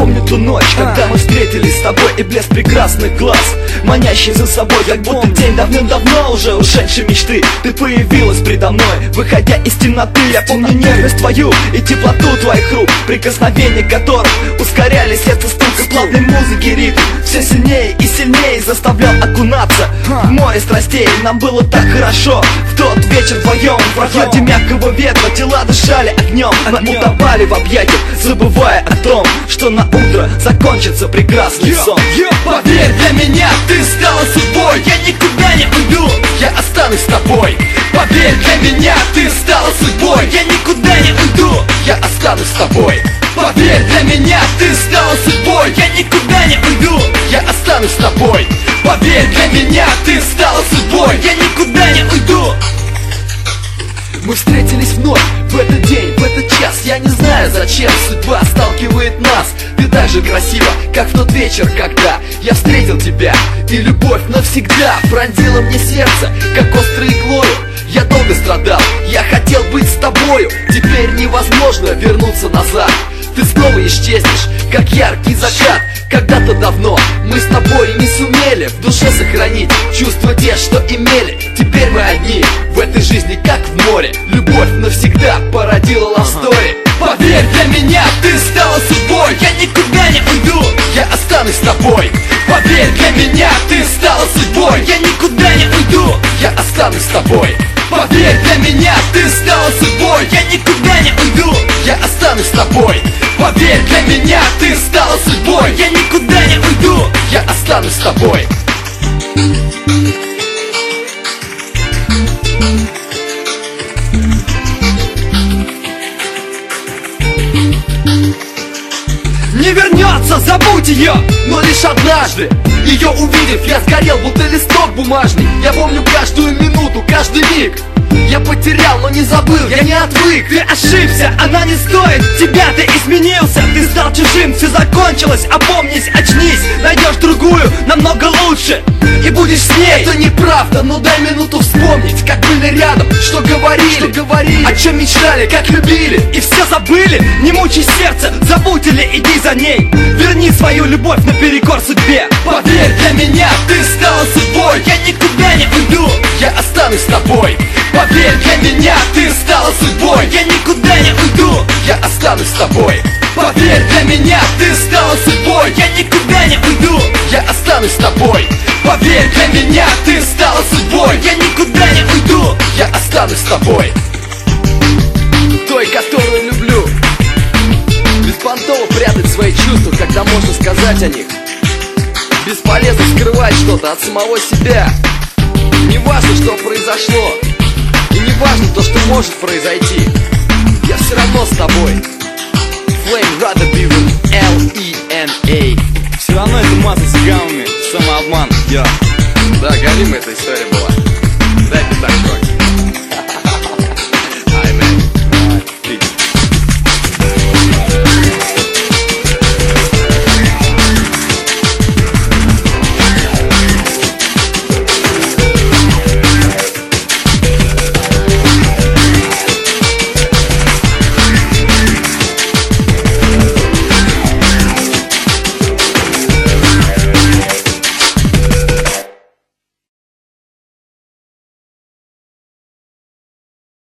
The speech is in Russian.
помню ту ночь, когда мы встретились с тобой, и блеск прекрасных глаз, манящий за собой, как будто день давным-давно уже ушедшей мечты. Ты появилась предо мной, выходя из темноты. Я помню нежность твою и теплоту твоих рук, прикосновения которых ускоряли сердце стук. И плавной музыки ритм все сильнее и сильнее заставлял окунаться в море страстей. Нам было так хорошо в тот вечер вдвоем. В прохладе мягкого ветра тела дышали огнем. Мы утопали в объятиях, забывая о том, что на утро закончится прекрасный сон. Поверь, для меня ты стала судьбой. Я никуда не уйду, я останусь с тобой. Поверь, для меня ты стала судьбой. Я никуда не уйду, я останусь с тобой. Поверь, для меня ты стала судьбой. Я никуда не уйду, я останусь с тобой. Поверь, для меня ты стала судьбой. Я никуда не уйду. Мы встретились вновь в этот день, в этот час. Я не знаю, зачем судьба сталкивает нас. Ты так же красива, как в тот вечер, когда я встретил тебя. И любовь навсегда пронзила мне сердце, как острой иглою. Я долго страдал, я хотел быть с тобою. Теперь невозможно вернуться назад. Ты снова исчезнешь, как яркий закат. Когда-то давно мы с тобой не сумели в душе сохранить чувства те, что имели. Теперь мы одни в этой жизни, как в море. Любовь навсегда породила love story. Поверь, для меня ты стала судьбой. Я никуда не уйду, я останусь с тобой. Поверь, для меня ты стала судьбой. Я никуда не уйду, я останусь с тобой. Поверь, для меня ты стала судьбой. Я никуда не уйду, я останусь с тобой. Поверь, для меня ты стала судьбой. Я никуда не уйду, я останусь с тобой. Не вернется, забудь ее, но лишь однажды. Ее увидев, я сгорел, будто листок бумажный. Я помню каждую минуту, каждый миг. Я потерял, но не забыл, я не отвык. Ты ошибся, она не стоит тебя. Ты изменился, ты стал чужим. Все закончилось, опомнись, очнись. Найдешь другую, намного лучше, и будешь с ней. Это неправда, но дай минуту вспомнить, как были рядом, что говорили, о чем мечтали, как любили. И все забыли, не мучай сердце, забудь или иди за ней. Верни свою любовь наперекор судьбе. Поверь, для меня ты стала судьбой. Я никуда не уйду, я останусь с тобой. Поверь, для меня ты стала судьбой. Я никуда не уйду, я останусь с тобой. Поверь, для меня ты стала судьбой. Я никуда не уйду, я останусь с тобой. Поверь, для меня ты стала судьбой. Я никуда не уйду, я останусь с тобой. Той, которую люблю. Беспонтово прятать свои чувства, когда можно сказать о них. Бесполезно скрывать что-то от самого себя. Не важно, что произошло, и не важно то, что может произойти. Я все равно с тобой. Flame rather be with L-E-M-A. Все равно это масса с гаммами, самообман, Да, галимая эта история была.